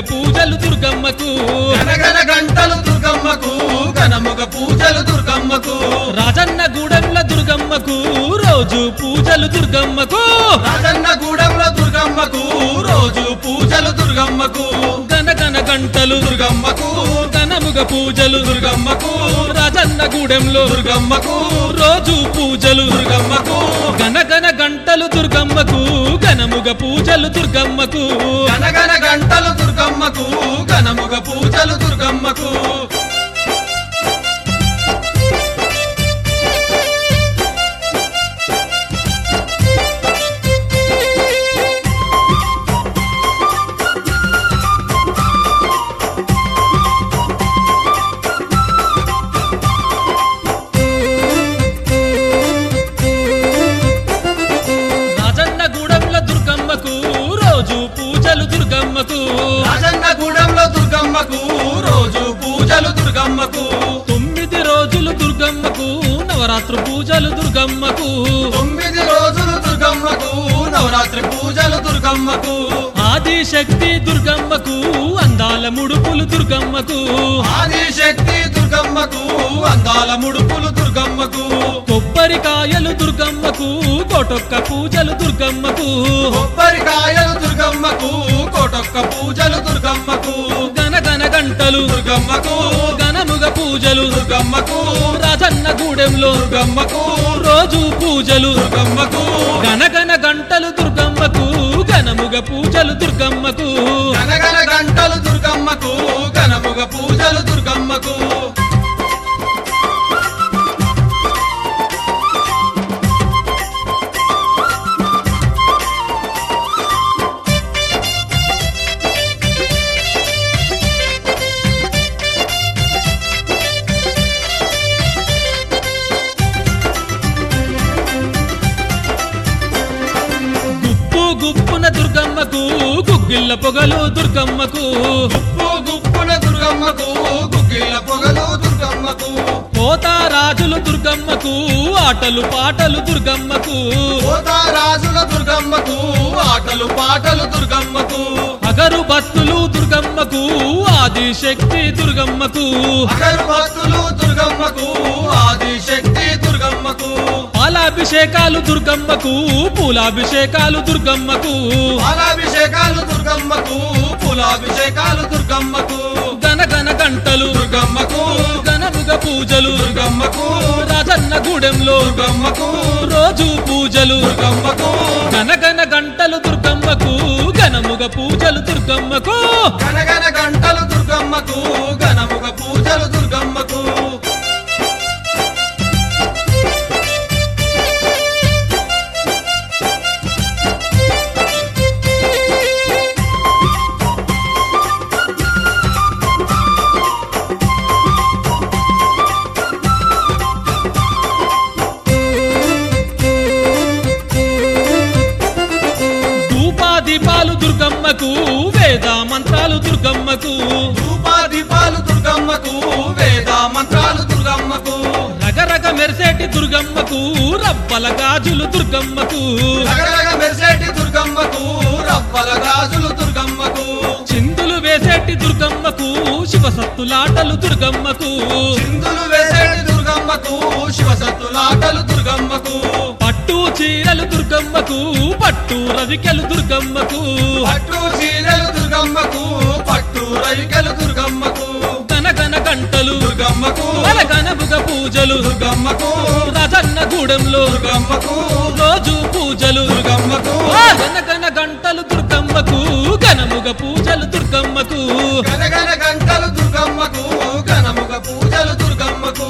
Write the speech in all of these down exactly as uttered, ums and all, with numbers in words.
పూజలు దుర్గమ్మకు గనగన గంటలు దుర్గమ్మకు ఘనముగ పూజలు దుర్గమ్మకు రాజన్న గూడెంల దుర్గమ్మకు రోజు పూజలు దుర్గమ్మకు రాజన్న గూడెంల దుర్గమ్మకు రోజు పూజలు దుర్గమ్మకు గనగన గంటలు దుర్గమ్మకు ఘనముగ పూజలు దుర్గమ్మకు రాజన్న గూడెంలో దుర్గమ్మకు రోజు పూజలు దుర్గమ్మకు గనగన గంటలు దుర్గమ్మకు ఘనముగ పూజలు దుర్గమ్మకు గనగన గంటలు దుర్గమ్మకు ఘనముగ పూజలు దుర్గమ్మకు రాజన్న గూడెంల దుర్గమ్మకు రోజు పూజలు దుర్గమ్మకు రాజన్న గూడెంలో దుర్గమ్మకు రోజు పూజలు దుర్గమ్మకు తొమ్మిది రోజులు దుర్గమ్మకు నవరాత్రి పూజలు దుర్గమ్మకు తొమ్మిది రోజులు దుర్గమ్మకు నవరాత్రి పూజలు దుర్గమ్మకు ఆది శక్తి దుర్గమ్మకు అందాల ముడుపులు దుర్గమ్మకు ఆది శక్తి దుర్గమ్మకు అందాల ముడుపులు దుర్గమ్మకు కొబ్బరికాయలు దుర్గమ్మకు కోటొక్క పూజలు దుర్గమ్మకు కొబ్బరికాయలు దుర్గమ్మకు కోటొక్క పూజలు దుర్గమ్మకు గనగన గంటలు దుర్గమ్మకు ఘనముగ పూజలు దుర్గమ్మకు రాజన్న గూడెంలో దుర్గమ్మకు రోజు పూజలు దుర్గమ్మకు గనగన గంటలు దుర్గమ్మకు ఘనముగ పూజలు దుర్గమ్మకు గనగన గంటలు దుర్గమ్మకు ఘనముగ పూజలు దుర్గమ్మకు గుప్పు గుప్పున దుర్గమ్మకు గుగ్గిళ్ళ పొగలు దుర్గమ్మకు గుప్పు గుప్పున దుర్గమ్మకు గుగ్గిళ్ళ పొగలు దుర్గమ్మకు పోతారాజులు దుర్గమ్మకు ఆటలు పాటలు దుర్గమ్మకు రాజుల దుర్గమ్మకు ఆటలు పాటలు దుర్గమ్మకు అగరు భక్తులు దుర్గమ్మకు ఆది శక్తి దుర్గమ్మకు అగరు భక్తులు దుర్గమ్మకు ఆది శక్తి దుర్గమ్మకు పాలాభిషేకాలు దుర్గమ్మకు పూలాభిషేకాలు దుర్గమ్మకు పాలాభిషేకాలు దుర్గమ్మకు పూలాభిషేకాలు దుర్గమ్మకు గనగన గంటలు దుర్గమ్మకు ఘనముగ పూజలు దుర్గమ్మకు రాజన్న గూడెంలో దుర్గమ్మకు రోజు పూజలు దుర్గమ్మకు గనగన గంటలు దుర్గమ్మకు ఘనముగ పూజలు దుర్గమ్మకు గనగన గంటలు దుర్గమ్మకు ఘనముగ పూజలు దుర్గమ్మకు దీపాలు దుర్గమ్మకు వేద మంత్రాలు దుర్గమ్మకు ధూపాదీపాలు దుర్గమ్మకు వేద మంత్రాలు దుర్గమ్మకు రగరగ మెరిసేటి దుర్గమ్మకు రవ్వల గాజులు దుర్గమ్మకు రగరగ మెరిసేటి దుర్గమ్మకు రవ్వల గాజులు దుర్గమ్మకు చిందులు వేసేటి దుర్గమ్మకు శివసత్తులాటలు దుర్గమ్మకు చిందులు వేసేటి దుర్గమ్మకు శివసత్తులాటలు దుర్గమ్మకు పట్టు చీరలు దుర్గమ్మకు పట్టు రవికెలు దుర్గమ్మకు పట్టు చీరలు దుర్గమ్మకు పట్టు రవికెలు దుర్గమ్మకు గనగన గంటలు దుర్గమ్మకు గనముగ పూజలు దుర్గమ్మకు రాజన్న గూడెంలో దుర్గమ్మకు రోజు పూజలు దుర్గమ్మకు గనగన గంటలు దుర్గమ్మకు ఘనముగ పూజలు దుర్గమ్మకు గనగన గంటలు దుర్గమ్మకు ఘనముగ పూజలు దుర్గమ్మకు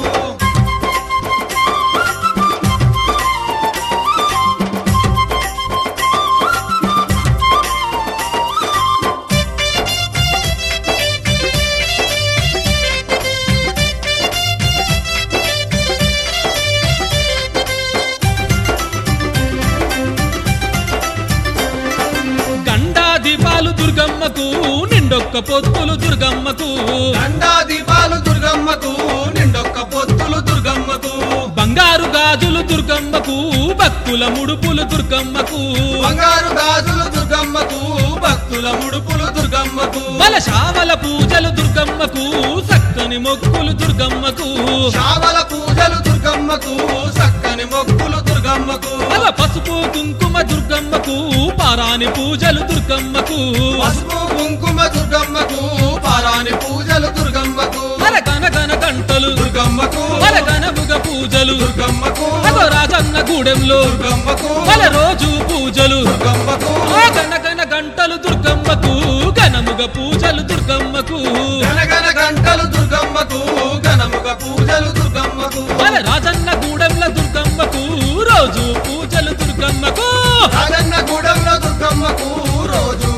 దుర్గమ్మకు నిండొక్క పొత్తులు దుర్గమ్మకు దండా దీపాలు దుర్గమ్మకు నిండొక్క పొత్తులు దుర్గమ్మకు బంగారు గాజులు దుర్గమ్మకు భక్తుల ముడుపులు దుర్గమ్మకు బంగారు గాజులు దుర్గమ్మకు భక్తుల ముడుపులు దుర్గమ్మకు దుర్గమ్మకు బల శావల పూజలు దుర్గమ్మకు చక్కని మొక్కులు దుర్గమ్మకు శావల పూజలు దుర్గమ్మకు చక్కని మొక్కులు దుర్గమ్మకు బల పసుపు కుంకుమ దుర్గమ్మకు పారాని పూజలు దుర్గమ్మకు పసుపు కుంకుమ దుర్గమ్మకు పారాని పూజలు దుర్గమ్మకు బల గన గన గంటలు దుర్గమ్మకు బల గనముగ పూజలు దుర్గమ్మకు అగో రాజన్న గూడెంలో దుర్గమ్మకు బల రోజు పూజలు దుర్గమ్మకు ఆ గన గన గంటలు దుర్గమ్మకు ఘనముగ పూజలు దుర్గమ్మకు గనగన గంటలు దుర్గమ్మకు ఘనముగ పూజలు దుర్గమ్మకు బల రాజన్న గూడెంల దుర్గమ్మకు రోజు పూజలు దుర్గమ్మకు రాజన్న గూడెంలో దుర్గమ్మకు రోజు